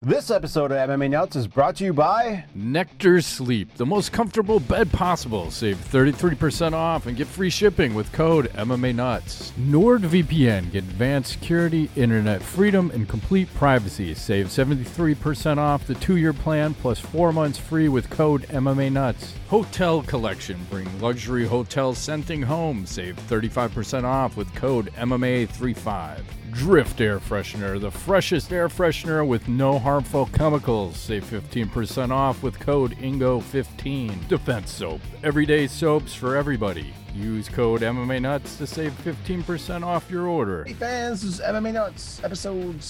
This episode of MMA Nuts is brought to you by Nectar Sleep, the most comfortable bed possible. Save 33% off and get free shipping with code MMA Nuts. NordVPN, get advanced security, internet freedom, and complete privacy. Save 73% off the 2-year plan plus 4 months free with code MMA Nuts. Hotel Collection, bring luxury hotel scenting home. Save 35% off with code MMA35. Drift Air Freshener, the freshest air freshener with no harmful chemicals. Save 15% off with code INGO15. Defense Soap, everyday soaps for everybody. Use code MMA Nuts to save 15% off your order. Hey fans, this is MMA Nuts, episode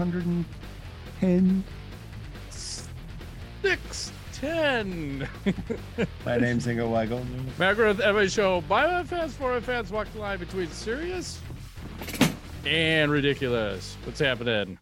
610. 610. My name's Ingo Weigel. Macro MMA Show. By fans, for fans, walk the line between serious and ridiculous. What's happening?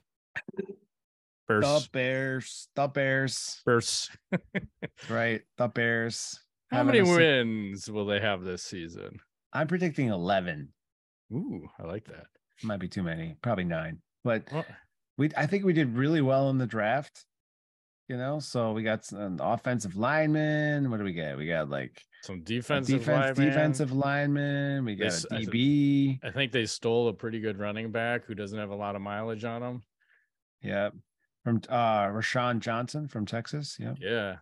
The Bears. Bears. Right, the Bears. How many wins will they have this season? I'm predicting 11. Ooh, I like that. Might be too many. Probably 9. But Well, I think we did really well in the draft. You know, so we got an offensive lineman. What do we get? We got like some defensive lineman. We got a DB. I think they stole a pretty good running back who doesn't have a lot of mileage on him. Yeah. From Rashawn Johnson from Texas. Yeah. Yeah.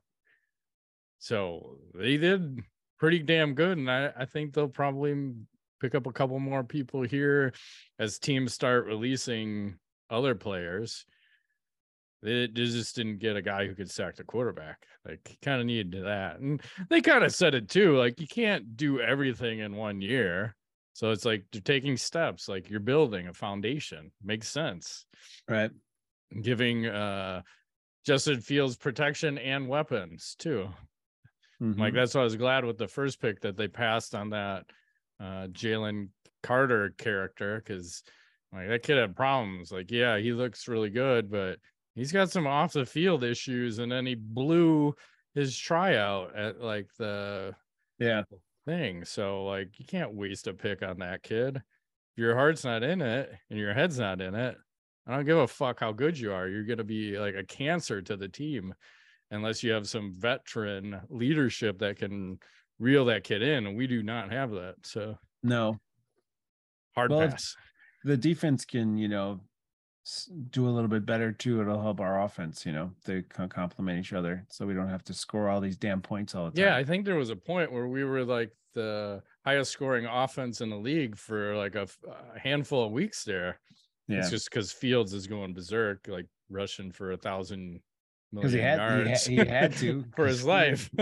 So they did pretty damn good. And I think they'll probably pick up a couple more people here as teams start releasing other players. They just didn't get a guy who could sack the quarterback. Like, kind of needed that. And they kind of said it too. Like, you can't do everything in 1 year. So it's like they're taking steps. Like, you're building a foundation. Makes sense. Right. Giving Justin Fields protection and weapons too. Mm-hmm. Like, that's why I was glad with the first pick that they passed on that Jalen Carter character, because like that kid had problems. Like, yeah, he looks really good, but he's got some off the field issues, and then he blew his tryout at like the thing. So like, you can't waste a pick on that kid. If your heart's not in it and your head's not in it, I don't give a fuck how good you are. You're going to be like a cancer to the team unless you have some veteran leadership that can reel that kid in. And we do not have that. So no. Hard pass. The defense can, do a little bit better too. It'll help our offense, they can complement each other so we don't have to score all these damn points all the time. Yeah, I think there was a point where we were like the highest scoring offense in the league for like a handful of weeks there. Yeah. It's just because Fields is going berserk, like rushing for 1,000 million yards. He had to for his life.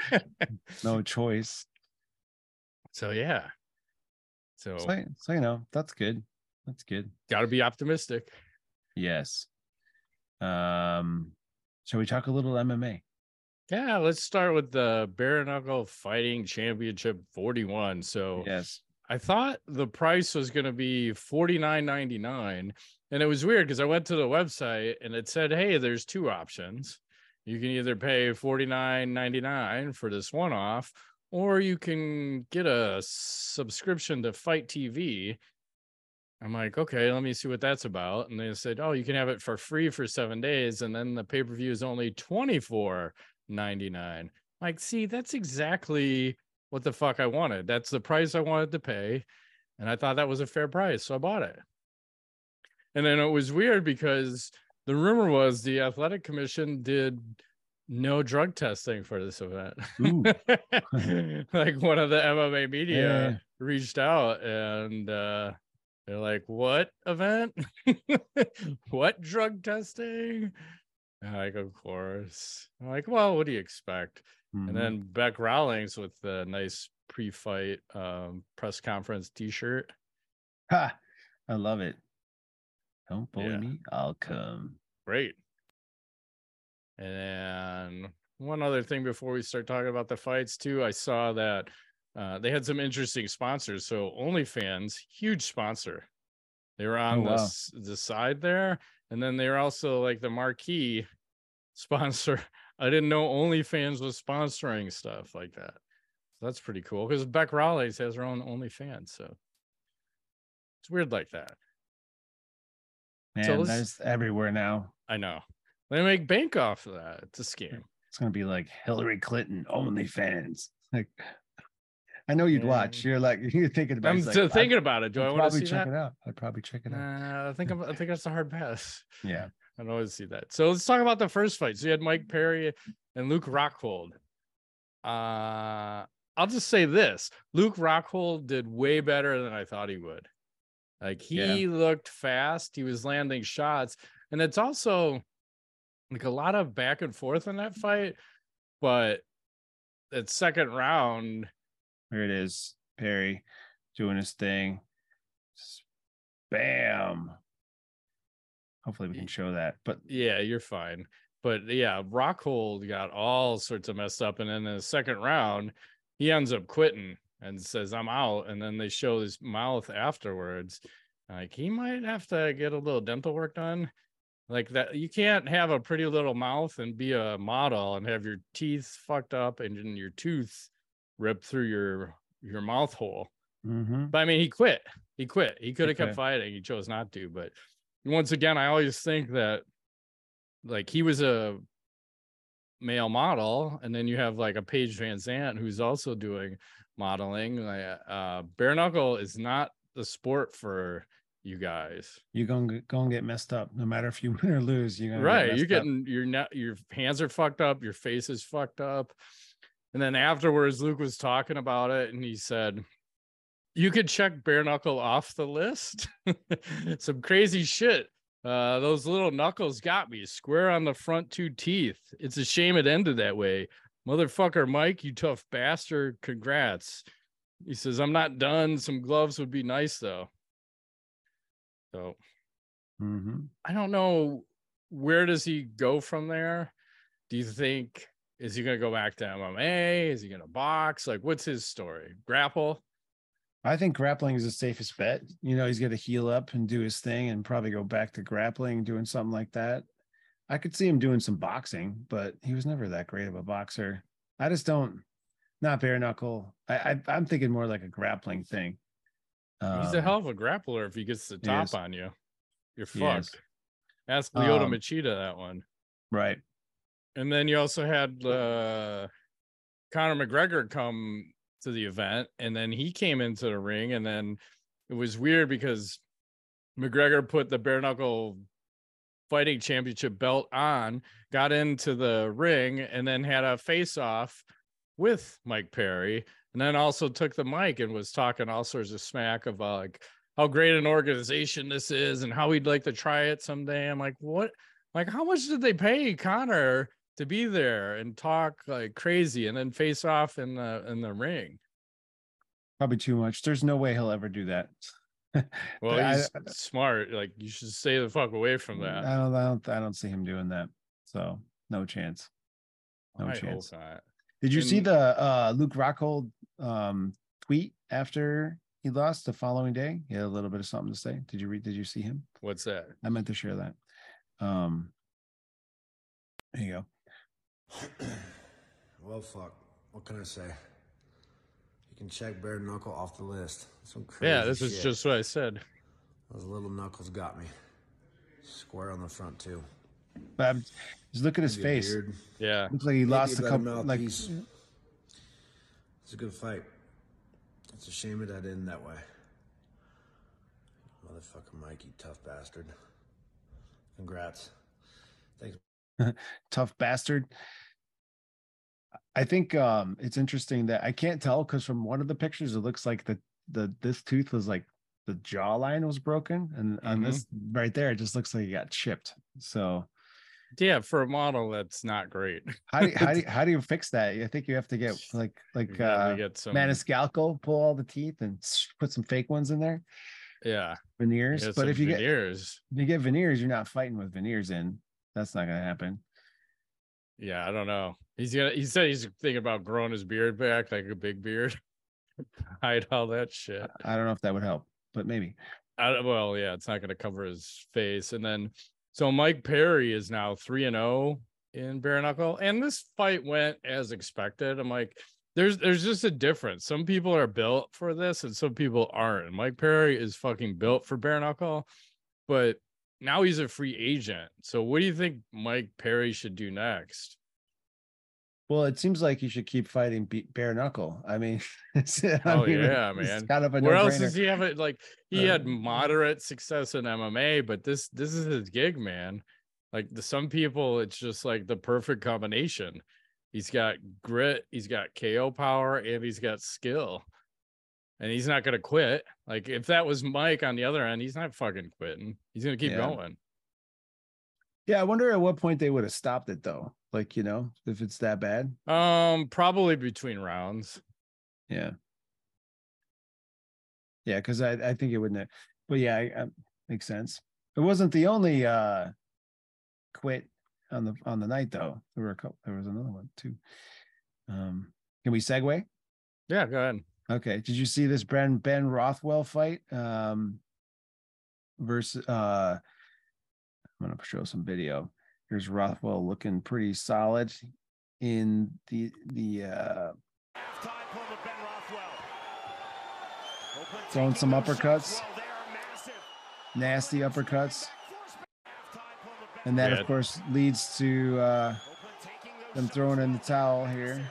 No choice. So yeah. So that's good. That's good. Got to be optimistic. Yes. Shall we talk a little MMA? Yeah, let's start with the Bare Knuckle Fighting Championship 41. So yes, I thought the price was going to be $49.99, and it was weird because I went to the website and it said, hey, there's 2 options. You can either pay $49.99 for this one-off, or you can get a subscription to Fight TV. I'm like, okay, let me see what that's about. And they said, oh, you can have it for free for 7 days, and then the pay-per-view is only $24.99. Like, see, that's exactly what the fuck I wanted. That's the price I wanted to pay, and I thought that was a fair price, so I bought it. And then it was weird because the rumor was the Athletic Commission did no drug testing for this event. Like, one of the MMA media reached out and they're like, what event? What drug testing? I'm like, of course. I'm like, well, what do you expect? Mm-hmm. And then Beck Rawlings with the nice pre-fight press conference t-shirt. Ha! I love it. Don't bully me, I'll come. Great. And one other thing before we start talking about the fights too, I saw that they had some interesting sponsors. So OnlyFans, huge sponsor. They were on the side there. And then they were also like the marquee sponsor. I didn't know OnlyFans was sponsoring stuff like that. So that's pretty cool because Beck Rawlings has her own OnlyFans. So it's weird like that. Man, there's everywhere now. I know. They make bank off of that. It's a scam. It's gonna be like Hillary Clinton OnlyFans. Like, I know you'd watch. You're thinking about. I'm still thinking about it. Do I want to see check that? it out. I'd probably check it out. I think that's a hard pass. Yeah, I don't always see that. So let's talk about the first fight. So you had Mike Perry and Luke Rockhold. I'll just say this: Luke Rockhold did way better than I thought he would. Like he looked fast. He was landing shots, and it's also like a lot of back and forth in that fight. But that second round, here it is. Perry doing his thing. Bam. Hopefully we can show that. But yeah, you're fine. But yeah, Rockhold got all sorts of messed up. And then in the second round, he ends up quitting and says, I'm out. And then they show his mouth afterwards. Like he might have to get a little dental work done. Like that, you can't have a pretty little mouth and be a model and have your teeth fucked up and your tooth ripped through your mouth hole. Mm-hmm. But I mean, he quit. He could have kept fighting. He chose not to. But once again, I always think that like he was a male model, and then you have like a Paige Van Zandt who's also doing modeling. Like bare knuckle is not the sport for you guys. You're gonna get messed up no matter if you win or lose. You're gonna right. You're getting your hands are fucked up, your face is fucked up. And then afterwards, Luke was talking about it, and he said, you could check bare knuckle off the list. Some crazy shit. Those little knuckles got me square on the front two teeth. It's a shame it ended that way. Motherfucker, Mike, you tough bastard. Congrats. He says, I'm not done. Some gloves would be nice, though. So I don't know. Where does he go from there? Do you think, is he going to go back to MMA? Is he going to box? Like, what's his story? Grapple? I think grappling is the safest bet. You know, he's going to heal up and do his thing and probably go back to grappling, doing something like that. I could see him doing some boxing, but he was never that great of a boxer. I just don't, not bare knuckle. I'm thinking more like a grappling thing. He's a hell of a grappler if he gets the top on you. You're fucked. Ask Lyoto Machida that one. Right. And then you also had Conor McGregor come to the event, and then he came into the ring, and then it was weird because McGregor put the bare knuckle fighting championship belt on, got into the ring, and then had a face off with Mike Perry, and then also took the mic and was talking all sorts of smack of like how great an organization this is and how he'd like to try it someday. I'm like, what? Like, how much did they pay Conor to be there and talk like crazy and then face off in the ring? Probably too much. There's no way he'll ever do that. Well, he's smart. Like, you should stay the fuck away from that. I don't see him doing that. So no chance. No chance. Hope not. Did you see the Luke Rockhold tweet after he lost the following day? He had a little bit of something to say. Did you see him? What's that? I meant to share that. There you go. Well, fuck. What can I say? You can check bare knuckle off the list. Some crazy this is just what I said. Those little knuckles got me. Square on the front, too. But just look at his face. Beard. Yeah. Looks like he lost a couple. Like, it's a good fight. It's a shame it had ended that way. Motherfucker Mike, you tough bastard. Congrats. Thanks. Tough bastard. I think it's interesting that I can't tell because from one of the pictures it looks like this tooth was like the jawline was broken, and on this right there it just looks like it got chipped. So yeah, for a model that's not great. how do you fix that? I think you have to get like get some Maniscalco, pull all the teeth and put some fake ones in there. Yeah, veneers. But if you veneers, get veneers, you're not fighting with veneers in. That's not gonna happen. Yeah, I don't know. He said he's thinking about growing his beard back, like a big beard. Hide all that shit. I don't know if that would help, but maybe. Well, yeah, it's not going to cover his face. And then, so Mike Perry is now 3-0 in bare knuckle, and this fight went as expected. I'm like, there's just a difference. Some people are built for this, and some people aren't. And Mike Perry is fucking built for bare knuckle, but now he's a free agent. So what do you think Mike Perry should do next? Well, it seems like he should keep fighting bare knuckle. I mean, it's Man. It's kind of a Where else no-brainer. does he have it? Like, he had moderate success in MMA, but this is his gig, man. Like, some people, it's just like the perfect combination. He's got grit, he's got KO power, and he's got skill. And he's not going to quit. Like, if that was Mike on the other end, he's not fucking quitting. He's going to keep going. Yeah, I wonder at what point they would have stopped it, though. Like, you know, if it's that bad. Probably between rounds. Yeah. Yeah, because I think it wouldn't. But yeah, I makes sense. It wasn't the only quit on the night, though. There was another one too. Can we segue? Yeah, go ahead. Okay. Did you see this Ben Rothwell fight? Versus I'm gonna show some video. Here's Rothwell looking pretty solid in the throwing some uppercuts, nasty uppercuts. And that, of course, leads to them throwing in the towel here.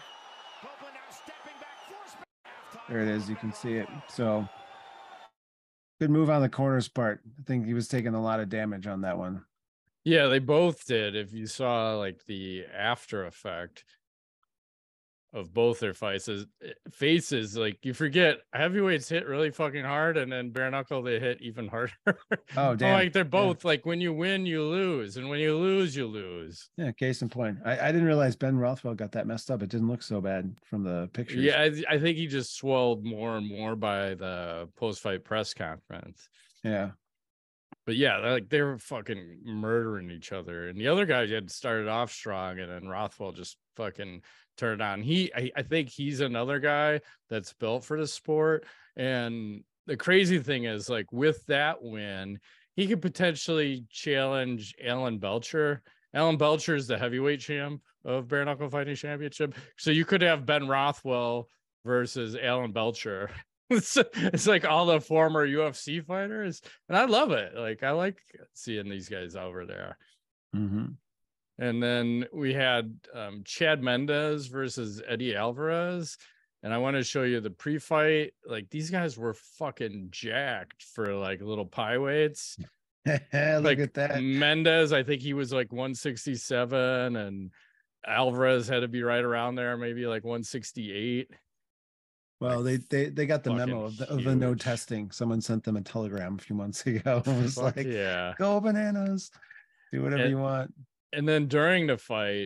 There it is. You can see it. So good move on the corner's part. I think he was taking a lot of damage on that one. Yeah, they both did. If you saw like the after effect of both their faces, like you forget heavyweights hit really fucking hard, and then bare knuckle they hit even harder. Oh damn! Like they're both like when you win you lose, and when you lose you lose. Yeah, case in point. I didn't realize Ben Rothwell got that messed up. It didn't look so bad from the pictures. Yeah, I think he just swelled more and more by the post-fight press conference. Yeah. But yeah, like they were fucking murdering each other, and the other guy had started off strong, and then Rothwell just fucking turned on. I think he's another guy that's built for the sport. And the crazy thing is, like with that win, he could potentially challenge Alan Belcher. Alan Belcher is the heavyweight champ of Bare Knuckle Fighting Championship. So you could have Ben Rothwell versus Alan Belcher. It's like all the former UFC fighters, and I love it. Like I like seeing these guys over there. Mm-hmm. And then we had Chad Mendes versus Eddie Alvarez, and I want to show you the pre-fight. Like these guys were fucking jacked for like little pie weights. Look like at that. Mendes, I think he was like 167, and Alvarez had to be right around there, maybe like 168. Well, they got the memo of the no testing. Someone sent them a telegram a few months ago. It was like, yeah, go bananas, do whatever you want. And then during the fight,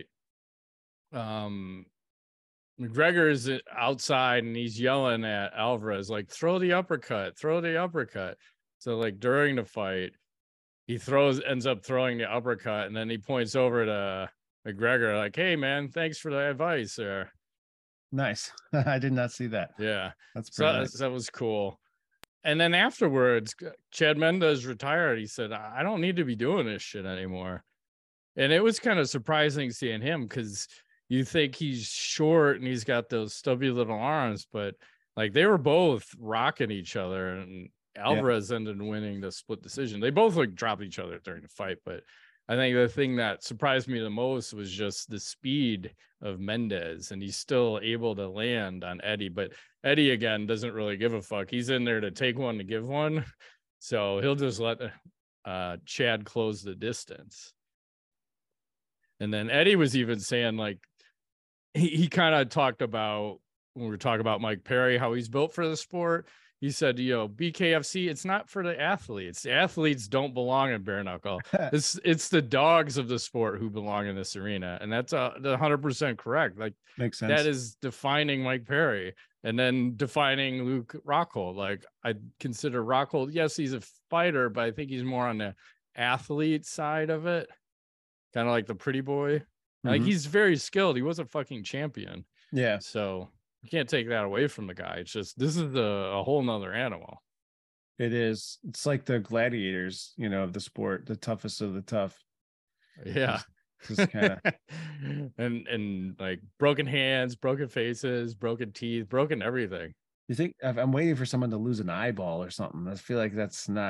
McGregor is outside and he's yelling at Alvarez, like, throw the uppercut. So like during the fight, he ends up throwing the uppercut, and then he points over to McGregor like, hey man, thanks for the advice there. Nice. I did not see that. Yeah. That's pretty nice. That was cool. And then afterwards, Chad Mendes retired. He said, I don't need to be doing this shit anymore. And it was kind of surprising seeing him, because you think he's short and he's got those stubby little arms, but like they were both rocking each other, and Alvarez ended winning the split decision. They both like dropped each other during the fight, but I think the thing that surprised me the most was just the speed of Mendes, and he's still able to land on Eddie. But Eddie, again, doesn't really give a fuck. He's in there to take one to give one. So he'll just let Chad close the distance. And then Eddie was even saying, like, he kind of talked about, when we were talking about Mike Perry, how he's built for the sport. He said, BKFC, it's not for the athletes. The athletes don't belong in bare knuckle. It's the dogs of the sport who belong in this arena. And that's 100% correct. Like, makes sense. That is defining Mike Perry, and then defining Luke Rockhold. Like, I consider Rockhold, yes, he's a fighter, but I think he's more on the athlete side of it. Kind of like the pretty boy. Mm-hmm. Like, he's very skilled. He was a fucking champion. Yeah. So you can't take that away from the guy. It's just, this is a whole nother animal. It is. It's like the gladiators, of the sport, the toughest of the tough. Yeah. Just kind of and like broken hands, broken faces, broken teeth, broken everything. You think I'm waiting for someone to lose an eyeball or something? I feel like that's not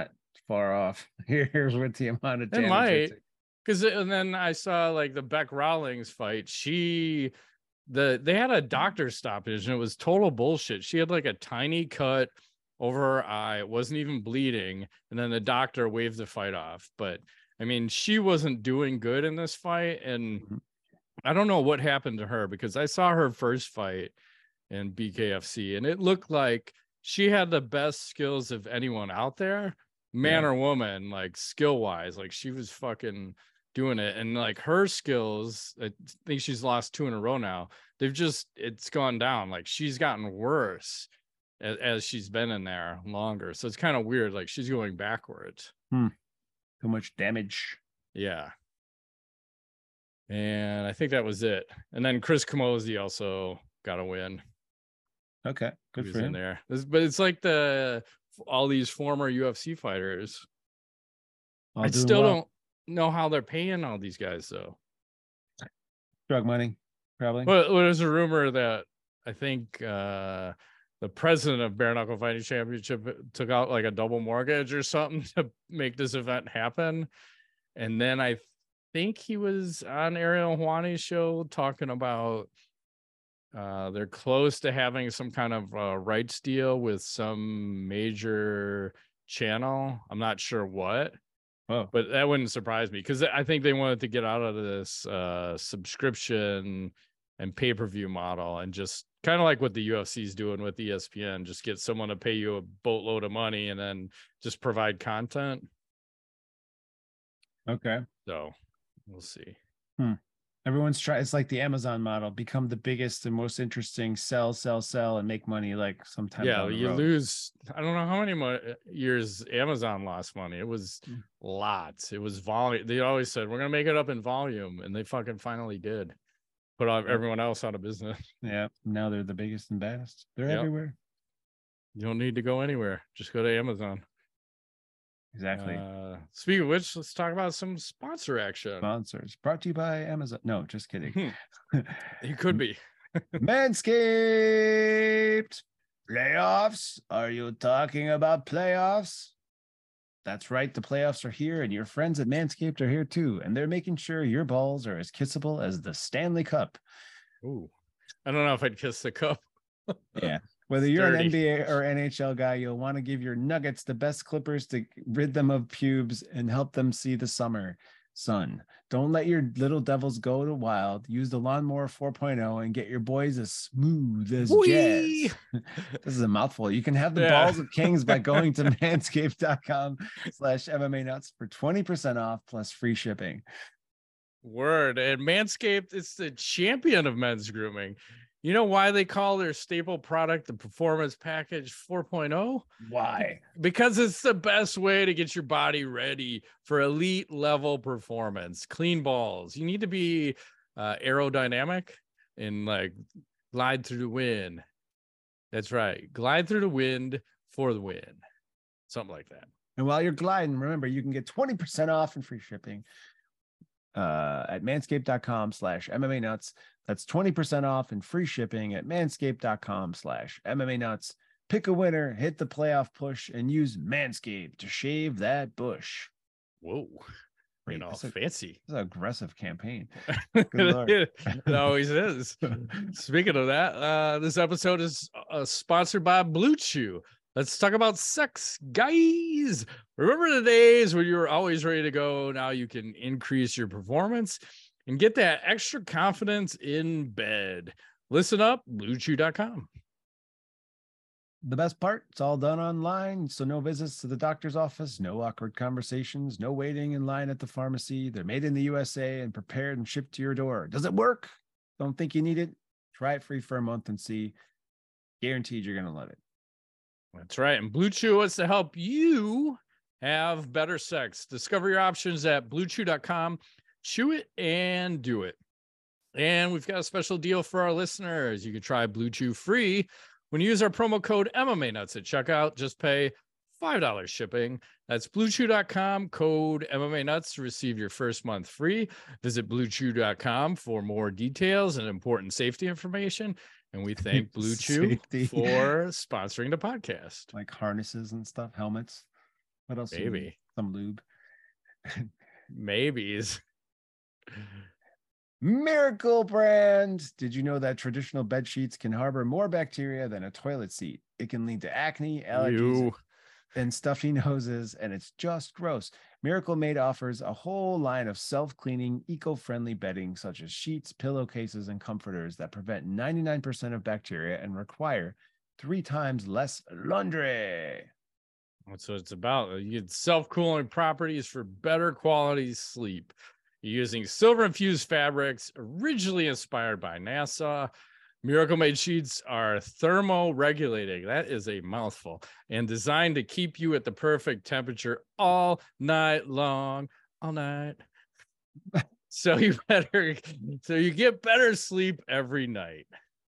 far off. Here's what the amount of It damage. might, because and then I saw like the Beck Rawlings fight. They had a doctor stoppage and it was total bullshit. She had like a tiny cut over her eye. It wasn't even bleeding. And then the doctor waved the fight off. But I mean, she wasn't doing good in this fight. And I don't know what happened to her because I saw her first fight in BKFC and it looked like she had the best skills of anyone out there, man or woman, like skill wise. Like she was fucking doing it. And like her skills, I think she's lost 2 in a row now. It's gone down. Like she's gotten worse as she's been in there longer. So it's kind of weird. Like she's going backwards. Too much damage. Yeah. And I think that was it. And then Chris Camozzi also got a win. Okay, good for him. In there. But it's like all these former UFC fighters. I still don't know how they're paying all these guys though. Drug money, probably. Well, there's a rumor that I think the president of Bare Knuckle Fighting Championship took out like a double mortgage or something to make this event happen. And then I think he was on Ariel Helwani's show talking about they're close to having some kind of rights deal with some major channel. I'm not sure what. Oh, but that wouldn't surprise me because I think they wanted to get out of this subscription and pay-per-view model and just kind of like what the UFC is doing with ESPN, just get someone to pay you a boatload of money and then just provide content. Okay. So we'll see. Everyone's trying. It's like the Amazon model: become the biggest and most interesting, sell, and make money. Like sometimes, yeah, you lose. I don't know how many years Amazon lost money. It was lots. It was volume. They always said we're gonna make it up in volume, and they fucking finally did. Put everyone else out of business. Yeah, now they're the biggest and baddest. They're everywhere. You don't need to go anywhere. Just go to Amazon. Exactly. Speaking of which, let's talk about some sponsor action. Sponsors brought to you by Amazon. No, just kidding. It could be. Manscaped. Playoffs? Are you talking about playoffs? That's right. The playoffs are here, and your friends at Manscaped are here too. And they're making sure your balls are as kissable as the Stanley Cup. Ooh, I don't know if I'd kiss the cup. Yeah. Whether you're an NBA or NHL guy, you'll want to give your nuggets the best clippers to rid them of pubes and help them see the summer sun. Don't let your little devils go to wild. Use the Lawnmower 4.0 and get your boys as smooth as jazz. This is a mouthful. You can have the balls of kings by going to manscaped.com/MMA nuts for 20% off plus free shipping. Word. And Manscaped is the champion of men's grooming. You know why they call their staple product the Performance Package 4.0? Why? Because it's the best way to get your body ready for elite level performance. Clean balls. You need to be aerodynamic and like glide through the wind. That's right. Glide through the wind for the win. Something like that. And while you're gliding, remember, you can get 20% off and free shipping at manscaped.com/MMA nuts. That's 20% off and free shipping at manscaped.com/MMA nuts. Pick a winner, hit the playoff push, and use Manscaped to shave that bush. Whoa. You know, fancy. It's an aggressive campaign. Good Lord. It always is. Speaking of that, this episode is sponsored by Blue Chew. Let's talk about sex, guys. Remember the days when you were always ready to go? Now you can increase your performance and get that extra confidence in bed. Listen up, BlueChew.com. The best part, it's all done online, so no visits to the doctor's office, no awkward conversations, no waiting in line at the pharmacy. They're made in the USA and prepared and shipped to your door. Does it work? Don't think you need it? Try it free for a month and see. Guaranteed you're going to love it. That's right. And Blue Chew wants to help you have better sex. Discover your options at BlueChew.com. Chew it and do it. And we've got a special deal for our listeners. You can try Blue Chew free when you use our promo code MMA Nuts at checkout. Just pay $5 shipping. That's BlueChew.com, code MMA Nuts to receive your first month free. Visit BlueChew.com for more details and important safety information. And we thank Blue Chew for sponsoring the podcast. Like harnesses and stuff, helmets. What else? Maybe. Some lube. Maybes. Miracle brand. Did you know that traditional bed sheets can harbor more bacteria than a toilet seat? It can lead to acne, allergies, Ew. and stuffy noses, and it's just gross. Miracle Made offers a whole line of self-cleaning, eco-friendly bedding, such as sheets, pillowcases, and comforters that prevent 99% of bacteria and require 3 times less laundry. That's what it's about. You get self-cooling properties for better quality sleep. You're using silver-infused fabrics originally inspired by NASA. Miracle Made sheets are thermoregulating. That is a mouthful. And designed to keep you at the perfect temperature all night long. All night. So you get better sleep every night.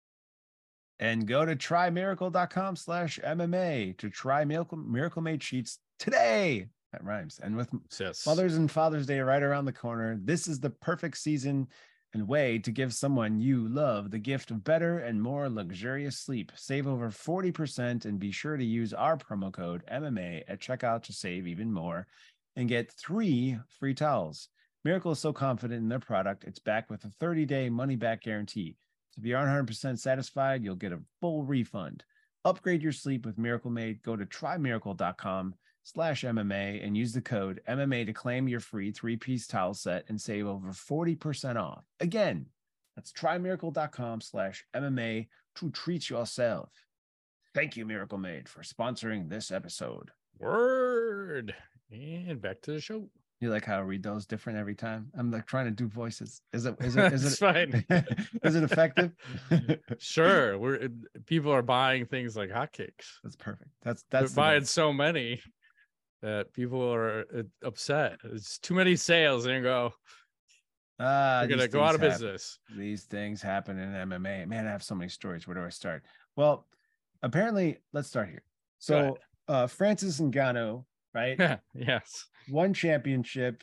And go to trymiracle.com/MMA to try Miracle Made sheets today. That rhymes. And with Mother's and Father's Day right around the corner, this is the perfect season and way to give someone you love the gift of better and more luxurious sleep. Save over 40% and be sure to use our promo code MMA at checkout to save even more and get 3 free towels. Miracle is so confident in their product, it's backed with a 30-day money-back guarantee. So if you aren't 100% satisfied, you'll get a full refund. Upgrade your sleep with Miracle Made. Go to trymiracle.com/MMA and use the code MMA to claim your free 3-piece towel set and save over 40% off. Again, that's trymiracle.com/MMA to treat yourself. Thank you, Miracle Made, for sponsoring this episode. Word. And back to the show. You like how I read those different every time? I'm like trying to do voices. Is it fine? Is it effective? Sure. People are buying things like hotcakes. That's perfect. That's buying so many that people are upset. It's too many sales and go. You're gonna go out of business. These things happen in MMA. Man, I have so many stories. Where do I start? Well, apparently, let's start here. So, Francis Ngannou, right? Yes. One championship.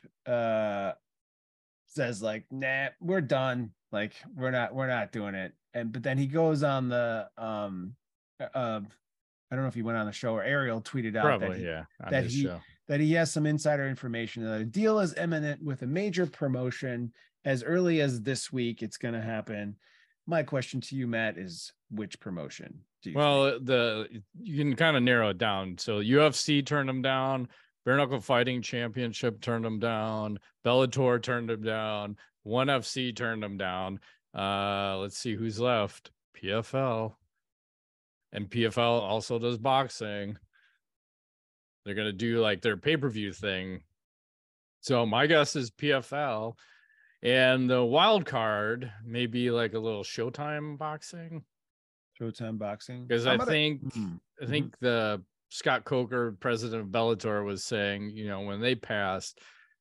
Says like, nah, we're done. Like, we're not doing it. But then he goes on the I don't know if he went on the show or Ariel tweeted out that he has some insider information that a deal is imminent with a major promotion as early as this week. It's going to happen. My question to you, Matt, is which promotion do you think? You can kind of narrow it down. So UFC turned him down. Bare Knuckle Fighting Championship turned him down. Bellator turned him down. ONE FC turned him down. Let's see who's left. PFL. And PFL also does boxing. They're going to do like their pay-per-view thing. So my guess is PFL. And the wild card may be like a little Showtime boxing. Showtime boxing. Because I think the Scott Coker, president of Bellator, was saying, when they passed,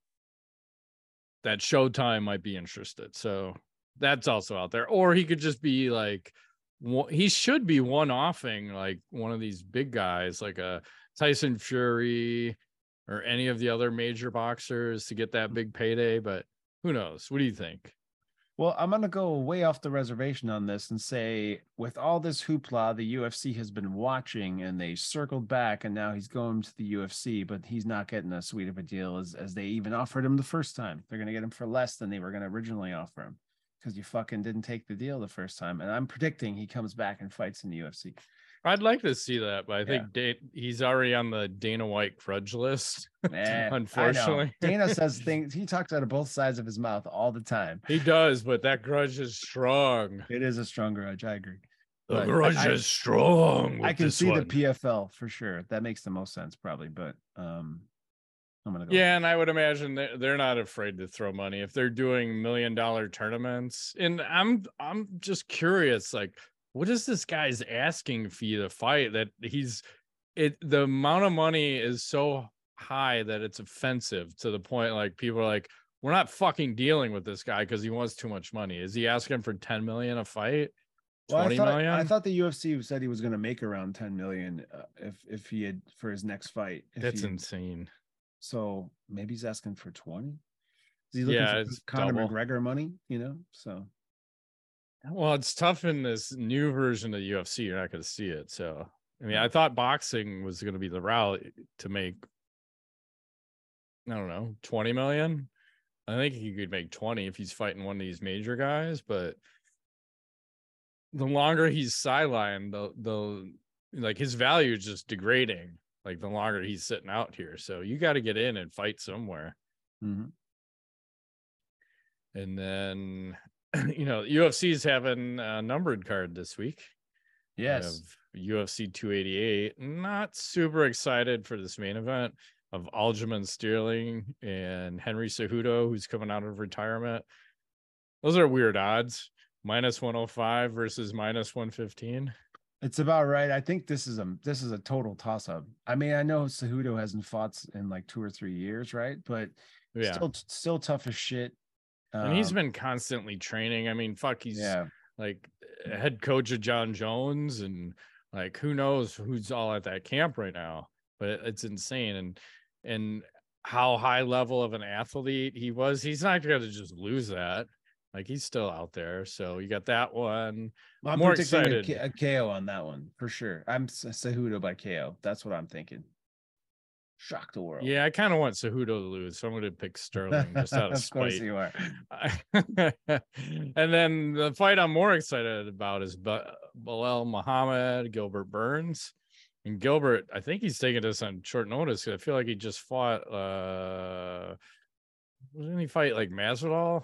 that Showtime might be interested. So that's also out there. Or he could just be like, he should be one-offing like one of these big guys, like a Tyson Fury or any of the other major boxers to get that big payday. But who knows? What do you think? Well, I'm going to go way off the reservation on this and say, with all this hoopla, the UFC has been watching and they circled back and now he's going to the UFC, but he's not getting as sweet of a deal as they even offered him the first time. They're going to get him for less than they were going to originally offer him because you fucking didn't take the deal the first time. And I'm predicting he comes back and fights in the UFC. I'd like to see that, but I think he's already on the Dana White grudge list. Unfortunately, Dana says things. He talks out of both sides of his mouth all the time. He does, but that grudge is strong. It is a strong grudge. I agree. The grudge is strong. I can see the PFL for sure. That makes the most sense, probably. But I'm gonna go. Yeah, and I would imagine they're not afraid to throw money if they're doing $1 million tournaments. And I'm just curious, like, what is this guy's asking fee to fight that the amount of money is so high that it's offensive to the point like people are like, we're not fucking dealing with this guy because he wants too much money. Is he asking for 10 million a fight? 20 million? I thought the UFC said he was going to make around 10 million if he had for his next fight. That's insane. So maybe he's asking for 20. Is he looking for Conor McGregor money, so. Well, it's tough in this new version of the UFC. You're not going to see it. So, I mean, I thought boxing was going to be the route to make I don't know, 20 million. I think he could make 20 if he's fighting one of these major guys, but the longer he's sidelined, the like his value is just degrading. Like the longer he's sitting out here, so you got to get in and fight somewhere. Mm-hmm. And then, UFC's having a numbered card this week. Yes. UFC 288. Not super excited for this main event of Aljamain Sterling and Henry Cejudo, who's coming out of retirement. Those are weird odds. -105 versus -115. It's about right. I think this is a total toss up. I mean, I know Cejudo hasn't fought in like 2 or 3 years, right? But Yeah, still tough as shit. And he's been constantly training. I mean, fuck, he's like head coach of John Jones, and like who knows who's all at that camp right now. But it's insane, and how high level of an athlete he was. He's not going to just lose that. Like he's still out there. So you got that one. I'm more predicting excited. a KO on that one for sure. I'm Cejudo by KO. That's what I'm thinking. Shock the world. Yeah, I kind of want Cejudo to lose, so I'm going to pick Sterling just out of spite. Of course you are. And then the fight I'm more excited about is Belal Muhammad, Gilbert Burns. And Gilbert, I think he's taking this on short notice. I feel like he just fought. Didn't he fight like Masvidal?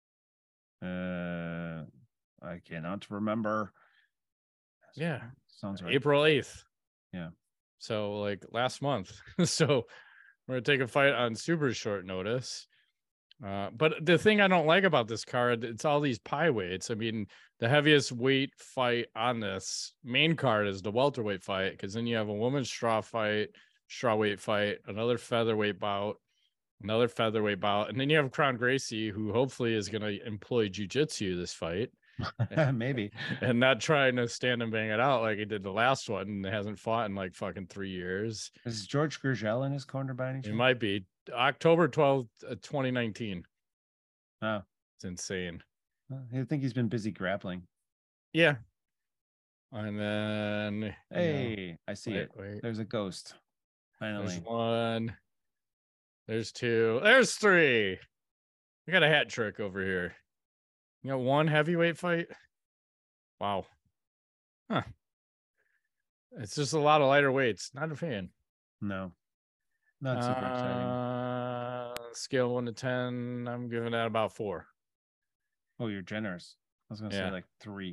I cannot remember. Yeah, sounds right. April 8th. Yeah. So like last month. So we're gonna take a fight on super short notice. But the thing I don't like about this card, it's all these pie weights. I mean, the heaviest weight fight on this main card is the welterweight fight, because then you have a women's strawweight fight, another featherweight bout, and then you have Crown Gracie, who hopefully is going to employ jiu-jitsu this fight. Maybe. And not trying to stand and bang it out like he did the last one and hasn't fought in like fucking 3 years. Is George Gurgel in his corner by any chance? It might be. October 12th, 2019. Oh. It's insane. I think he's been busy grappling. Yeah. And then... Hey, I see it. Wait. There's a ghost. Finally. There's one. There's two. There's three. We got a hat trick over here. You got one heavyweight fight? Wow. Huh. It's just a lot of lighter weights. Not a fan. No. Not super exciting. Scale 1 to 10. I'm giving that about 4. Oh, you're generous. I was going to say like 3.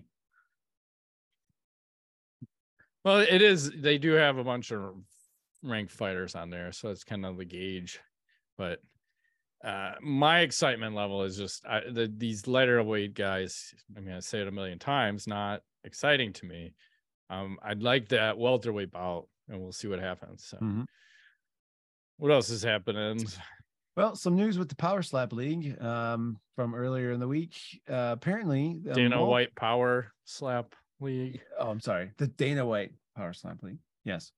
Well, it is. They do have a bunch of ranked fighters on there, so it's kind of the gauge. But my excitement level is just these lighter weight guys. I mean, I say it a million times, not exciting to me. I'd like that welterweight bout, and we'll see what happens. So, what else is happening? Well, some news with the Power Slap League from earlier in the week. Apparently, Dana White Power Slap League. Oh, I'm sorry, the Dana White Power Slap League. Yes.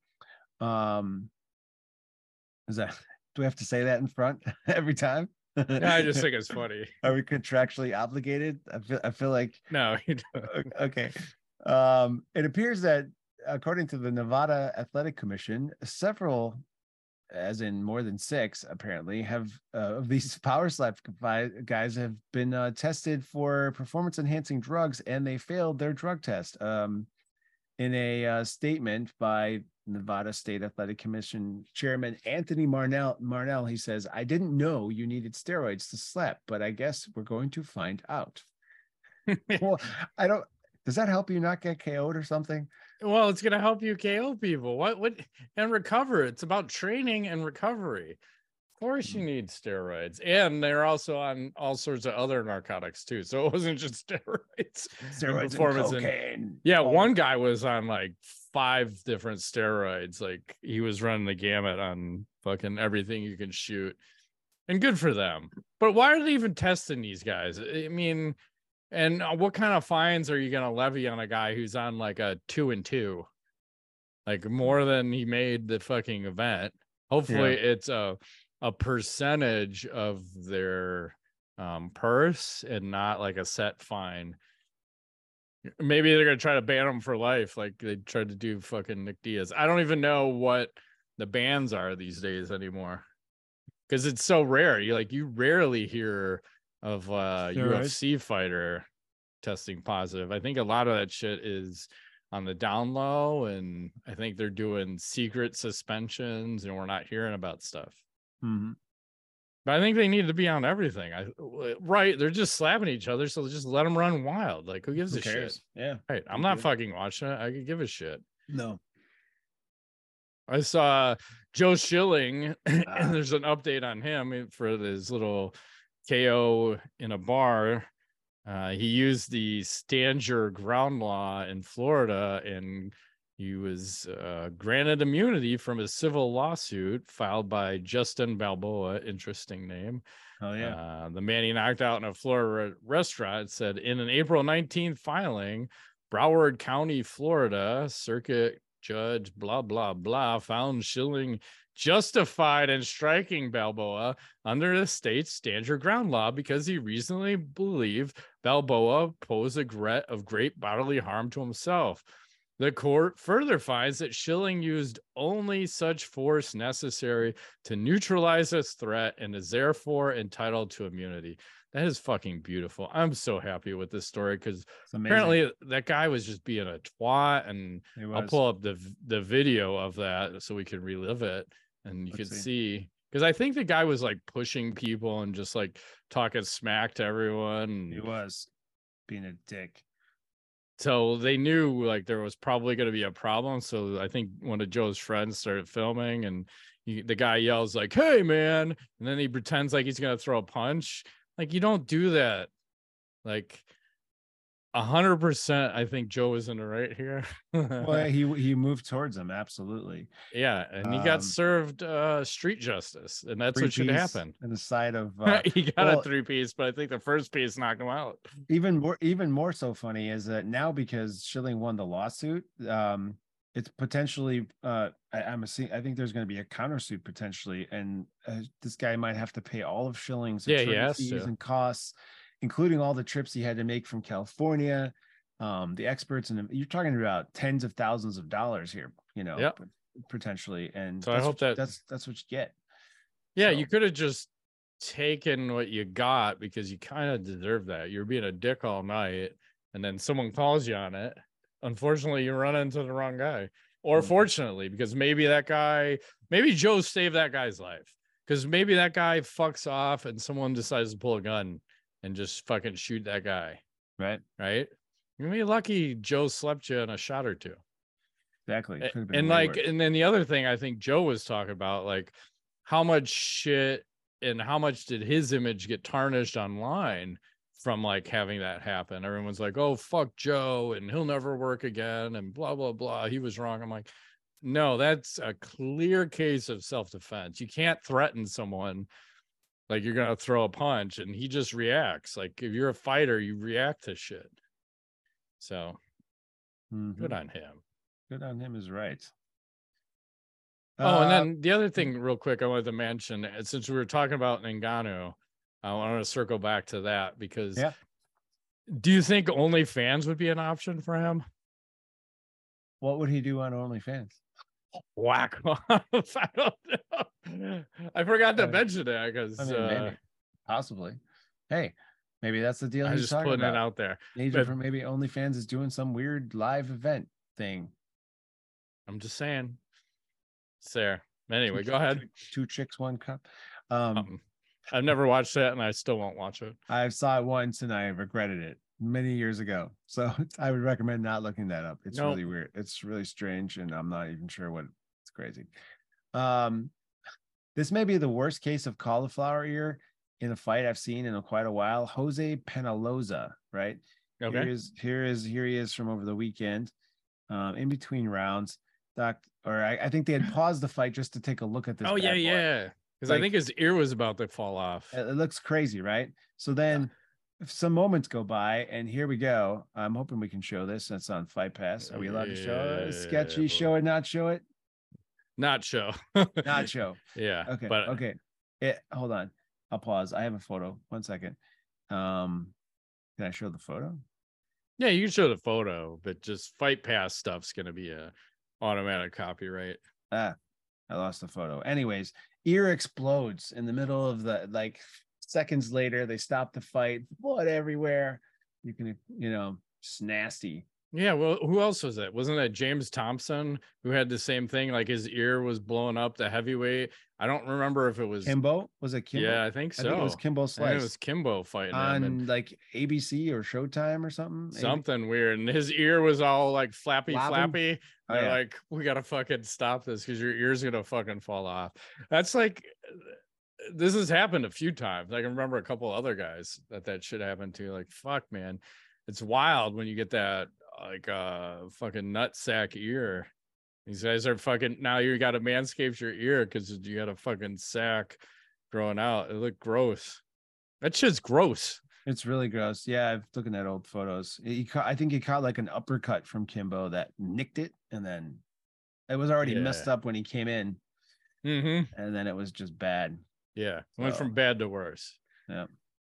Is that? Do we have to say that in front every time? No, I just think it's funny. Are we contractually obligated? I feel like no. You don't. Okay. It appears that according to the Nevada Athletic Commission, several, as in more than 6, apparently, have of these Power Slap guys have been tested for performance-enhancing drugs, and they failed their drug test. In a statement by Nevada State Athletic Commission Chairman Anthony Marnell, he says, "I didn't know you needed steroids to slap, but I guess we're going to find out." Well, does that help you not get KO'd or something? Well, it's going to help you KO people. What and recover. It's about training and recovery. Of course you need steroids. And they're also on all sorts of other narcotics too. So it wasn't just steroids. Steroids and cocaine. Yeah, one guy was on like 5 different steroids. Like he was running the gamut on fucking everything you can shoot. And good for them. But why are they even testing these guys? I mean, and what kind of fines are you going to levy on a guy who's on like a 2-2? Like more than he made the fucking event. Hopefully it's a percentage of their purse and not like a set fine. Maybe they're going to try to ban them for life like they tried to do fucking Nick Diaz. I don't even know what the bans are these days anymore. because it's so rare. You rarely hear of a UFC fighter testing positive. I think a lot of that shit is on the down low, and I think they're doing secret suspensions, and we're not hearing about stuff. Mm-hmm. But I think they need to be on everything. Right? They're just slapping each other, so just let them run wild. Like, who gives a shit? Yeah, right. I'm not fucking watching it. I could give a shit. No. I saw Joe Schilling, and there's an update on him for his little KO in a bar. He used the Stanger ground law in Florida, and he was granted immunity from a civil lawsuit filed by Justin Balboa. Interesting name. Oh, yeah. The man he knocked out in a Florida restaurant said in an April 19th filing, Broward County, Florida, Circuit Judge blah, blah, blah, found Schilling justified in striking Balboa under the state's Stanger ground law because he reasonably believed Balboa posed a threat of great bodily harm to himself. The court further finds that Schilling used only such force necessary to neutralize this threat and is therefore entitled to immunity. That is fucking beautiful. I'm so happy with this story because apparently that guy was just being a twat, and I'll pull up the video of that so we can relive it, and you could see, because I think the guy was like pushing people and just like talking smack to everyone. He was being a dick. So they knew like there was probably going to be a problem. So I think one of Joe's friends started filming, and the guy yells like, "Hey, man!" And then he pretends like he's going to throw a punch. Like, you don't do that. Like, 100%, I think Joe is in the right here. Well, he moved towards him, absolutely. Yeah, and he got served street justice, and that's what should happen. And the side of he got a 3-piece, but I think the first piece knocked him out. Even more so funny is that now, because Schilling won the lawsuit, it's potentially I think there's going to be a countersuit potentially, and this guy might have to pay all of Schilling's attorney fees and costs, including all the trips he had to make from California, the experts, and you're talking about tens of thousands of dollars here, potentially. And so I hope that's what you get. Yeah, so you could have just taken what you got because you kind of deserve that. You're being a dick all night, and then someone calls you on it. Unfortunately, you run into the wrong guy, or fortunately, because maybe Joe saved that guy's life, because maybe that guy fucks off and someone decides to pull a gun and just fucking shoot that guy. Right. You're gonna be lucky Joe slept you in a shot or two. Exactly. And then the other thing I think Joe was talking about, like, how much shit and how much did his image get tarnished online from like having that happen. Everyone's like, "Oh, fuck Joe, and he'll never work again," and blah, blah, blah. He was wrong. I'm like, no, that's a clear case of self-defense. You can't threaten someone like you're going to throw a punch and he just reacts. Like, if you're a fighter, you react to shit. So good on him. Good on him is right. Oh, and then the other thing real quick I wanted to mention, since we were talking about Ngannou, I want to circle back to that because do you think OnlyFans would be an option for him? What would he do on OnlyFans? Whack off. I don't know. I forgot to mention that because maybe. Possibly. Hey, maybe that's the deal. I'm just putting it out there. Maybe OnlyFans is doing some weird live event thing. I'm just saying. Sarah. Anyway, go ahead. Two chicks, one cup. I've never watched that, and I still won't watch it. I saw it once, and I regretted it many years ago. So I would recommend not looking that up. It's really weird. It's really strange, and I'm not even sure what. It's crazy. This may be the worst case of cauliflower ear in a fight I've seen in quite a while. Jose Penaloza, right? Okay. Here he is from over the weekend, in between rounds. I think they had paused the fight just to take a look at this. Oh yeah. Because I think his ear was about to fall off. It looks crazy, right? So then some moments go by, and here we go. I'm hoping we can show this. That's on Fight Pass. Are we allowed to show it? Sketchy, show it, not show it? Not show. Not show. Yeah. Okay. But okay. Hold on. I'll pause. I have a photo. 1 second. Can I show the photo? Yeah, you can show the photo, but just Fight Pass stuff's going to be a automatic copyright. I lost the photo. Anyways, ear explodes in the middle of the, like, seconds later, they stop the fight, blood everywhere. You can, just nasty. Yeah, well, who else was it? Wasn't that James Thompson who had the same thing? Like his ear was blowing up, the heavyweight. I don't remember if it was Kimbo. Was it Kimbo? Yeah, I think so. I think it was Kimbo Slice. It was Kimbo fighting on him like ABC or Showtime or something. Something weird. And his ear was all like flappy. They're yeah. like, we gotta fucking stop this because your ear's gonna fucking fall off. That's like, this has happened a few times. I can remember a couple other guys that shit happened to. Like, fuck, man, it's wild when you get that like fucking nutsack ear. These guys are fucking, now you got to manscape your ear because you got a fucking sack growing out. It looked gross. That shit's gross. It's really gross. Yeah, I'm looking at old photos. I think he caught like an uppercut from Kimbo that nicked it, and then it was already messed up when he came in. Mm-hmm. And then it was just bad. Yeah, went from bad to worse. Yeah.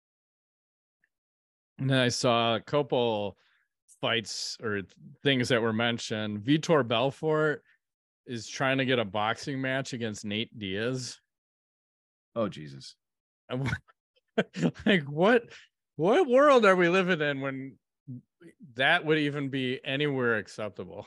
And then I saw a couple fights or things that were mentioned. Vitor Belfort is trying to get a boxing match against Nate Diaz. Oh, Jesus. Like, what world are we living in when that would even be anywhere acceptable?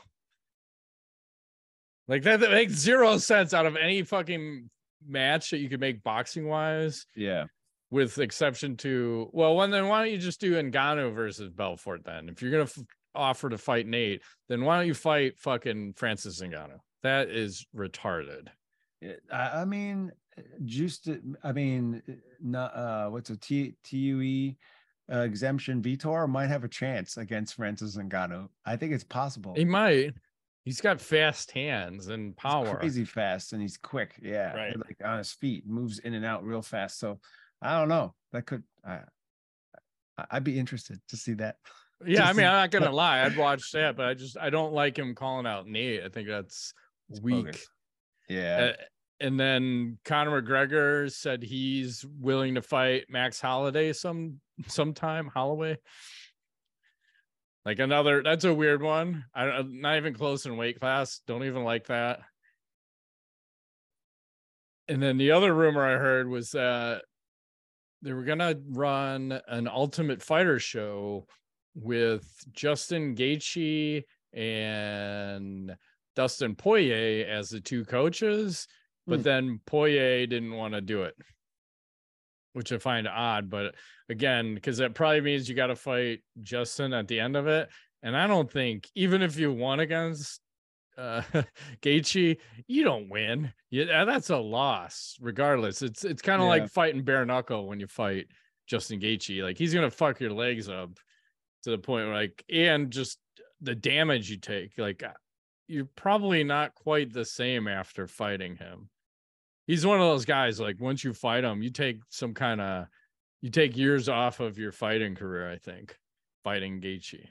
Like, that makes zero sense out of any fucking match that you could make boxing wise. Yeah. With exception to, well, then why don't you just do Ngannou versus Belfort then? If you're going to offer to fight Nate, then why don't you fight fucking Francis Ngannou? That is retarded. I mean, not what's a TUE exemption? Vitor might have a chance against Francis Ngannou. I think it's possible. He might. He's got fast hands and power. He's crazy fast, and he's quick. Yeah, right. Like on his feet, moves in and out real fast. So I don't know. That could. I'd be interested to see that. Yeah, I mean, I'm not gonna lie. I'd watch that, but I don't like him calling out Nate. I think that's weak. Bogus. Yeah. And then Conor McGregor said he's willing to fight Max Holloway sometime. Holloway. Like that's a weird one. I'm not even close in weight class. Don't even like that. And then the other rumor I heard was that they were going to run an Ultimate Fighter show with Justin Gaethje and Dustin Poirier as the two coaches, but then Poirier didn't want to do it, which I find odd. But again, because that probably means you got to fight Justin at the end of it. And I don't think, even if you won against Gaethje, you don't win. Yeah, that's a loss regardless. It's kind of like fighting bare knuckle when you fight Justin Gaethje. Like, he's gonna fuck your legs up to the point where, like, and just the damage you take, like, you're probably not quite the same after fighting him. He's one of those guys, like, once you fight him, you take years off of your fighting career, I think, fighting Gaethje.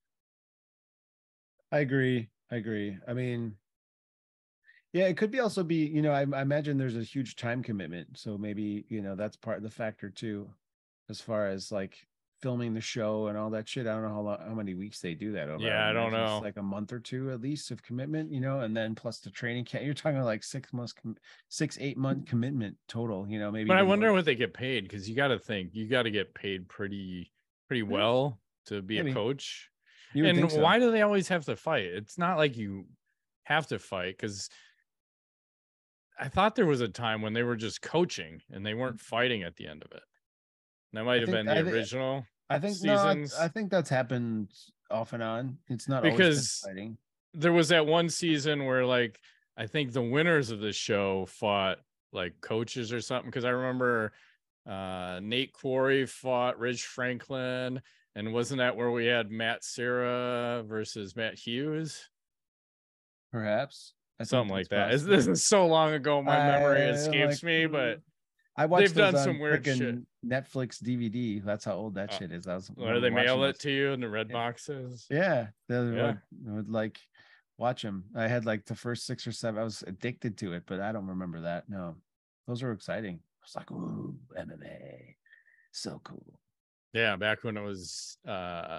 I agree. I mean, yeah, it could also be, I imagine there's a huge time commitment. So maybe, that's part of the factor too, as far as like filming the show and all that shit. I don't know how many weeks they do that over. Yeah, I don't know. It's like a month or two at least of commitment, and then plus the training camp. You're talking like 8 month commitment total, maybe. But I wonder what they get paid, because you got to think you got to get paid pretty well to be a coach. And so. Why do they always have to fight? It's not like you have to fight, because I thought there was a time when they were just coaching and they weren't fighting at the end of it. That might have been the original. I think seasons. No, I think that's happened off and on. It's not because always fighting. There was that one season where, like, I think the winners of the show fought like coaches or something. Because I remember Nate Quarry fought Rich Franklin. And wasn't that where we had Matt Serra versus Matt Hughes? Perhaps. Something like that. This is so long ago, my memory escapes me, but I watched they've done some weird shit. Netflix DVD. That's how old that shit is. Or they mail it to you in the red boxes? Yeah. I would like watch them. I had like the first 6 or 7. I was addicted to it, but I don't remember that. No, those were exciting. I was like, ooh, MMA. So cool. Yeah, back when it was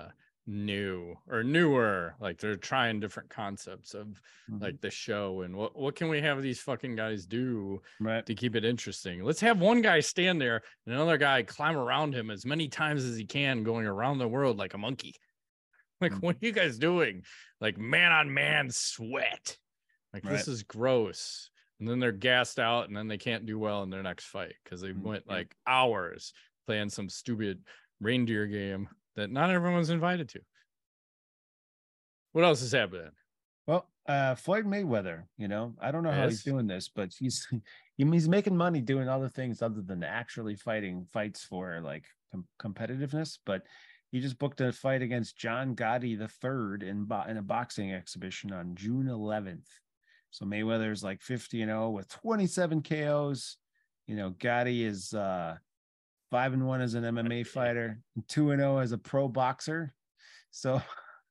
new or newer. Like they're trying different concepts of Mhm. like the show and what can we have these fucking guys do Right. to keep it interesting. Let's have one guy stand there and another guy climb around him as many times as he can, going around the world like a monkey. Like, what are you guys doing? Like man on man sweat. Like Right. this is gross. And then they're gassed out and then they can't do well in their next fight because they went like hours playing some stupid reindeer game that not everyone's invited to. What else is happening? Well, Floyd Mayweather, I don't know how he's Yes. doing this, but he's making money doing other things other than actually fighting fights for like competitiveness. But he just booked a fight against John Gotti III in a boxing exhibition on June 11th. So Mayweather's like 50-0 with 27 KOs. Gotti is 5-1 as an MMA fighter, 2-0 as a pro boxer. So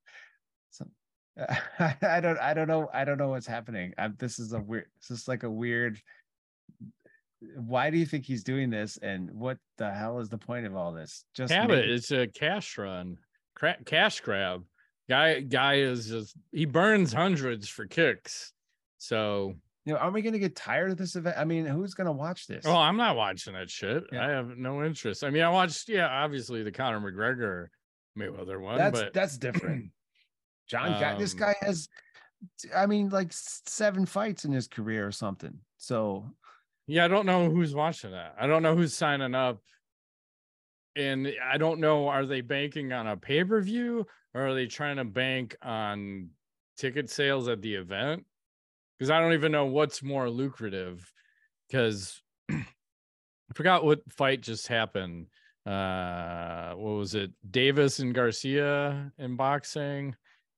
I don't know what's happening. This is like a weird. Why do you think he's doing this? And what the hell is the point of all this? Just habit. It's a cash run, cash grab. Guy is just, he burns hundreds for kicks. So are we going to get tired of this event? I mean, who's going to watch this? Oh, I'm not watching that shit. Yeah. I have no interest. I mean, I watched, obviously the Conor McGregor Mayweather one, but that's different. This guy has, like 7 fights in his career or something. So yeah, I don't know who's watching that. I don't know who's signing up. And I don't know, are they banking on a pay-per-view or are they trying to bank on ticket sales at the event? Because I don't even know what's more lucrative. Because I forgot what fight just happened. What was it? Davis and Garcia in boxing.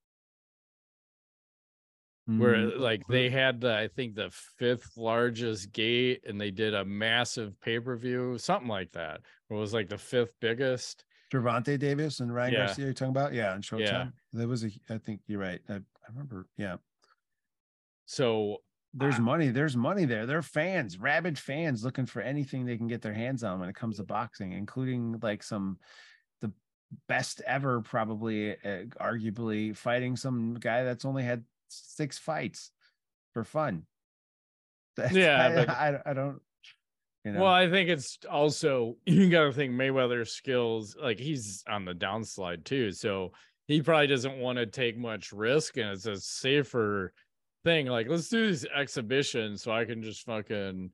Where like they had I think the 5th largest gate and they did a massive pay-per-view, something like that. It was like the 5th biggest. Gervonta Davis and Ryan Garcia you're talking about? Yeah, on Showtime. Yeah. There was I think you're right. I remember. Yeah. So there's money there. They're fans, rabid fans looking for anything they can get their hands on when it comes to boxing, including like the best ever, probably arguably fighting some guy that's only had 6 fights for fun. I don't, Well, I think it's also, you got to think Mayweather's skills, like he's on the downslide too. So he probably doesn't want to take much risk, and it's a safer thing. Like, let's do this exhibition so I can just fucking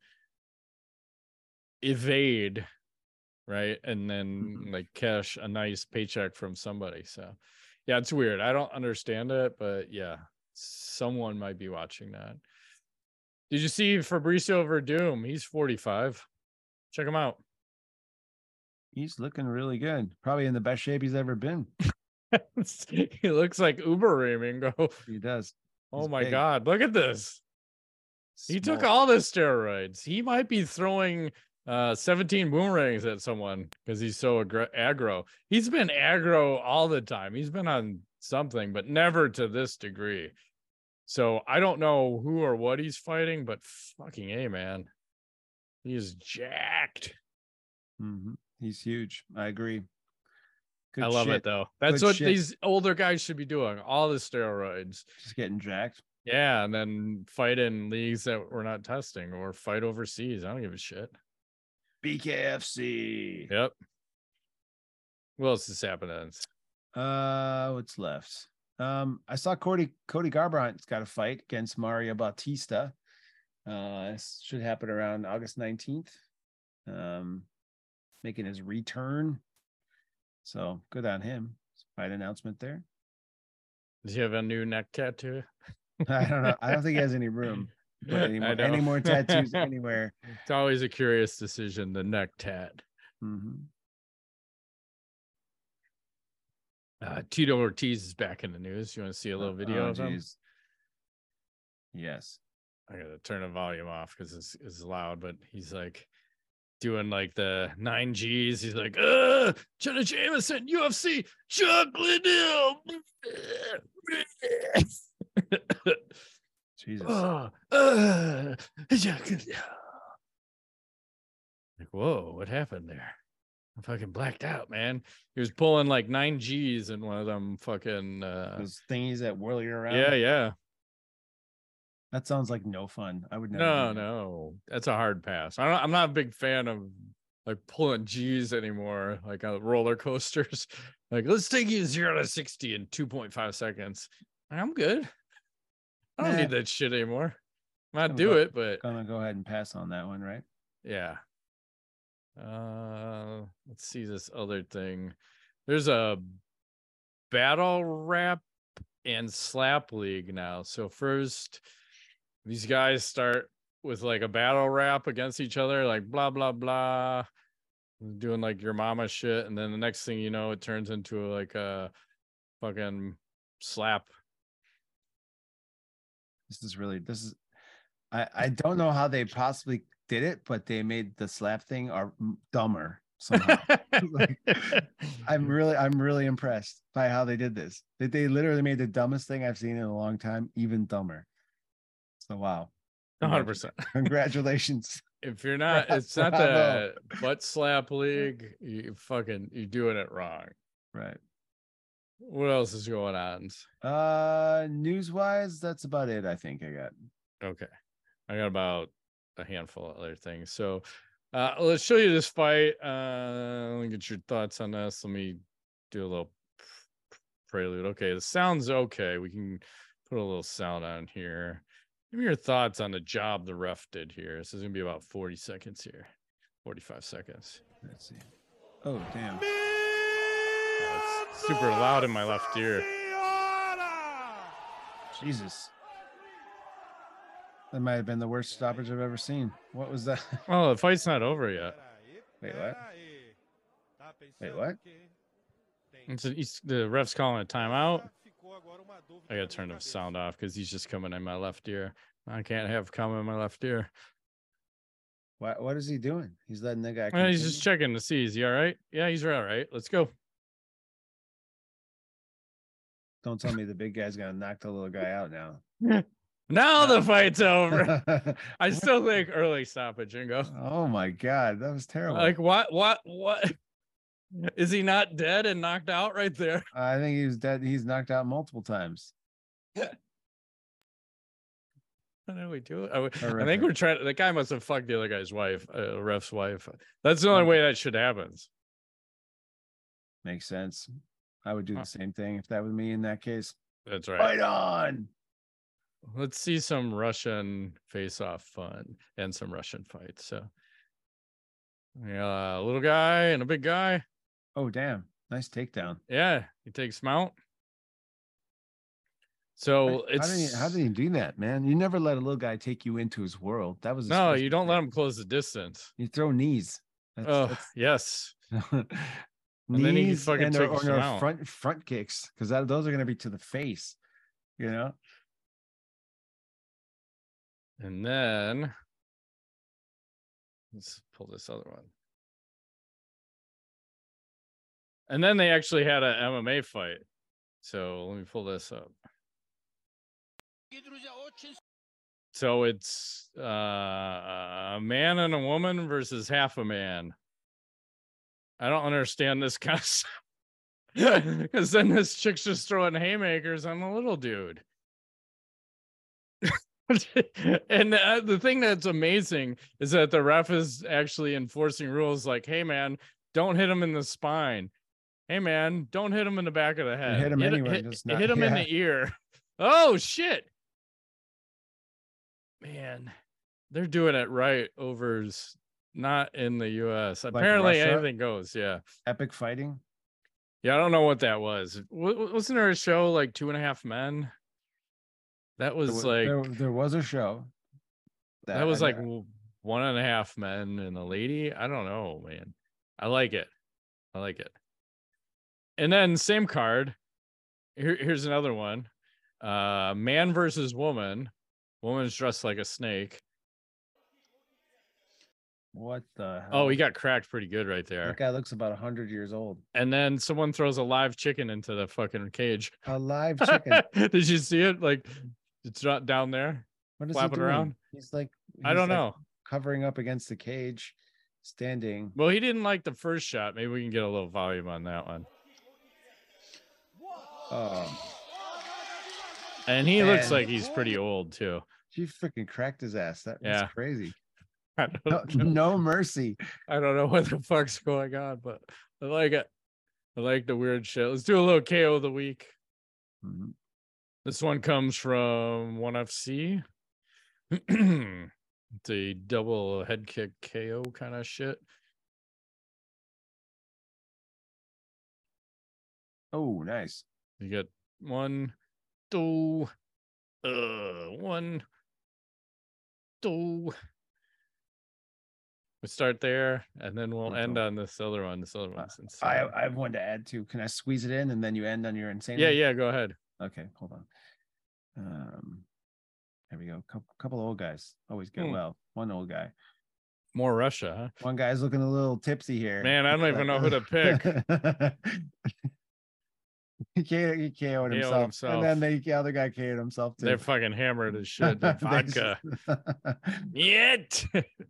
evade, right? And then like cash a nice paycheck from somebody. So yeah, it's weird. I don't understand it, but yeah, someone might be watching that. Did you see Fabricio Verdum? He's 45. Check him out. He's looking really good. Probably in the best shape he's ever been. He looks like Uber Ramingo. He does. Oh my God. Look at this. Small. He took all the steroids. He might be throwing 17 boomerangs at someone because he's so aggro. He's been aggro all the time. He's been on something, but never to this degree. So I don't know who or what he's fighting, but fucking A, man. He is jacked. He's huge. I agree. I love it though. That's what these older guys should be doing. All the steroids. Just getting jacked. Yeah, and then fight in leagues that we're not testing or fight overseas. I don't give a shit. BKFC. Yep. What else is happening? What's left? I saw Cody Garbrandt's got a fight against Mario Bautista. This should happen around August 19th. Making his return. So good on him. Fight announcement there. Does he have a new neck tattoo? I don't know. I don't think he has any room to put any more tattoos anywhere. It's always a curious decision, the neck tat. Tito Ortiz is back in the news. You want to see a little video of him? Yes. I gotta turn the volume off because it's loud, but he's like doing like the 9 Gs. He's like, Jenna Jameson, UFC, Chuck Liddell. Jesus. Like, whoa, what happened there? I fucking blacked out, man. He was pulling like 9 G's in one of them fucking Those thingies that whirl you around. Yeah. That sounds like no fun. I would never. No. That's a hard pass. I'm not a big fan of like pulling G's anymore, like on roller coasters. Like, let's take you 0 to 60 in 2.5 seconds. I'm good. I don't need that shit anymore. I might do it, but gonna go ahead and pass on that one, right? Yeah. Let's see this other thing. There's a battle rap and slap league now. So first, these guys start with like a battle rap against each other, like blah blah blah, doing like your mama shit, and then the next thing you know, it turns into like a fucking slap. I don't know how they possibly did it, but they made the slap thing dumber somehow. Like, I'm really impressed by how they did this. They literally made the dumbest thing I've seen in a long time even dumber. So wow. 100%. Congratulations. If you're not, it's not the butt slap league. You're doing it wrong. Right. What else is going on? News wise, that's about it. I think I got. Okay. I got about a handful of other things. So let's show you this fight. Let me get your thoughts on this. Let me do a little prelude. Okay, the sound's okay. We can put a little sound on here. Give me your thoughts on the job the ref did here. This is going to be about 40 seconds here. 45 seconds. Let's see. Oh, damn. It's super loud in my left ear. Jesus. That might have been the worst stoppage I've ever seen. What was that? Oh, the fight's not over yet. Wait, what? The ref's calling a timeout. I gotta turn the sound off because he's just coming in my left ear. I can't have coming in my left ear. What is he doing? He's letting the guy. He's just checking to see. Is he all right? Yeah, he's all right. Let's go. Don't tell me the big guy's gonna knock the little guy out now. Now the fight's over. I still think early stoppage, Jingo. Oh my god, that was terrible. Like what? Is he not dead and knocked out right there? I think he was dead. He's knocked out multiple times. How do we do it? I think we're trying. The guy must have fucked the other guy's wife, ref's wife. That's the only way that shit happens. Makes sense. I would do the same thing if that was me in that case. That's right. Fight on. Let's see some Russian face-off fun and some Russian fights. So, yeah, a little guy and a big guy. Oh, damn. Nice takedown. Yeah, he takes mount. So how did he do that, man? You never let a little guy take you into his world. That was no, you don't let him close the distance. You throw knees. Yes. Knees, and then he fucking takes front kicks, because those are going to be to the face, you know. And then let's pull this other one. And then they actually had an MMA fight. So let me pull this up. So it's a man and a woman versus half a man. I don't understand this kind of stuff. Because then this chick's just throwing haymakers on the little dude. And the thing that's amazing is that the ref is actually enforcing rules like, hey, man, don't hit him in the spine. Hey, man, don't hit him in the back of the head. Hit him anywhere. Hit him in the ear. Oh, shit. Man, they're doing it right overs, not in the U.S. Like apparently, Russia? anything goes. Yeah. Epic fighting. Yeah, I don't know what that was. Wasn't there a show like 2.5 Men? That was there was a show. That was like 1.5 Men and a lady. I don't know, man. I like it. And then same card. Here's another one. Man versus woman. Woman's dressed like a snake. What the hell? Oh, he got cracked pretty good right there. That guy looks about 100 years old. And then someone throws a live chicken into the fucking cage. A live chicken. Did you see it? Like, it's not down there. What is flapping he doing? around. He's I don't know. Covering up against the cage. standing. Well, he didn't like the first shot. Maybe we can get a little volume on that one. And he looks like he's pretty old too. She freaking cracked his ass. That's crazy. No mercy. I don't know what the fuck's going on, but I like it. I like the weird shit. Let's do a little KO of the week. Mm-hmm. This one comes from 1FC. It's a double head kick KO kind of shit. Oh, nice. You get 1, 2, 1, 2. We start there, and then we'll end on this other one. This other one's insane. I have one to add too. Can I squeeze it in and then you end on your insane? Yeah, go ahead. Okay, hold on. There we go. Couple old guys always get well. One old guy. More Russia, huh? One guy's looking a little tipsy here. Man, I don't even know who to pick. He KO'd himself. And then the other guy KO'd himself too. They're fucking hammered as shit. Vodka. Yet.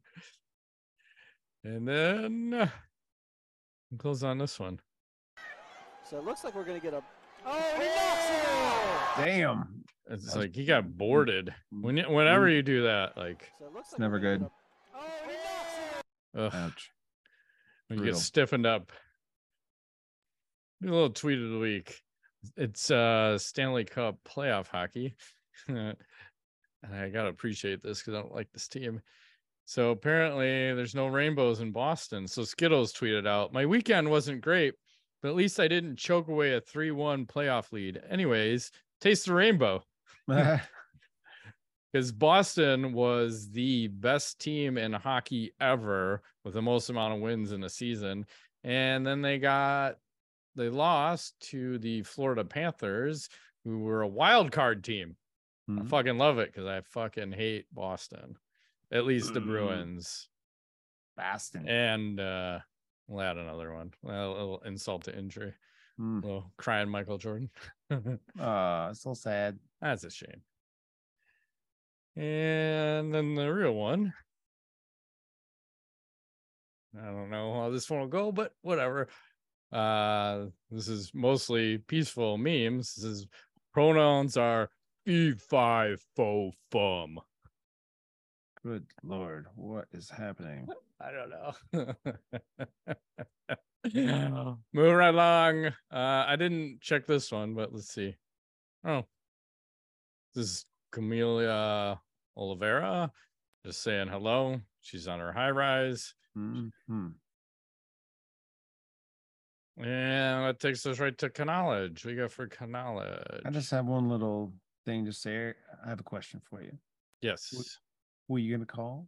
And then close on this one. So it looks like we're going to get a... Oh, he knocks it! Damn. It's like he got boarded. Whenever you do that, like... So it looks it's never good. Oh, he knocks it! Ouch. When you get stiffened up. Do a little tweet of the week. It's Stanley Cup playoff hockey. And I got to appreciate this because I don't like this team. So apparently there's no rainbows in Boston. So Skittles tweeted out, my weekend wasn't great, but at least I didn't choke away a 3-1 playoff lead. Anyways, taste the rainbow. Because Boston was the best team in hockey ever with the most amount of wins in a season. And then they lost to the Florida Panthers, who were a wild card team. I fucking love it because I fucking hate Boston. At least the Bruins. Boston. And we'll add another one. A little insult to injury. Well, crying Michael Jordan. So sad. That's a shame. And then the real one. I don't know how this one will go, but whatever. This is mostly peaceful memes. This is pronouns are E5 faux fum. Good Lord, what is happening? I don't know. Moving right along. I didn't check this one, but let's see. Oh, this is Camelia Oliveira just saying hello. She's on her high rise. Mm-hmm. And that takes us right to Knowledge. We go for Knowledge. I just have one little thing to say. I have a question for you. Yes. Who are you gonna call?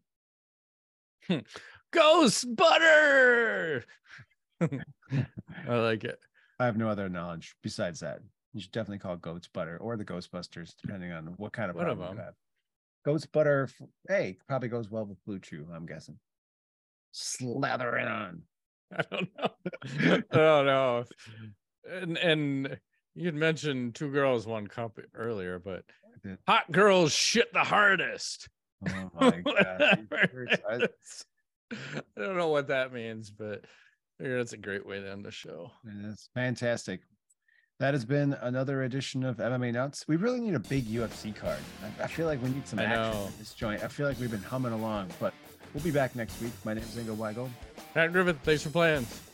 Ghost Butter. I like it. I have no other knowledge besides that. You should definitely call Goat's Butter or the Ghostbusters, depending on what kind of problem you have. Goat's Butter, hey, probably goes well with Blue Chew, I'm guessing. Slather it on. I don't know. I don't know. And you had mentioned 2 girls, 1 cup earlier, but hot girls shit the hardest. Oh my God. I don't know what that means, but I figure that's a great way to end the show. That's fantastic. That has been another edition of MMA Nuts. We really need a big UFC card. I feel like we need some action in this joint. I feel like we've been humming along, but we'll be back next week. My name is Ingo Weigel. Pat Griffith, thanks for playing.